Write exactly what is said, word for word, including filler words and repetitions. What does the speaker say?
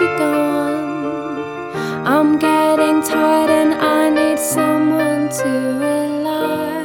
be gone. I'm getting tired and I need someone to rely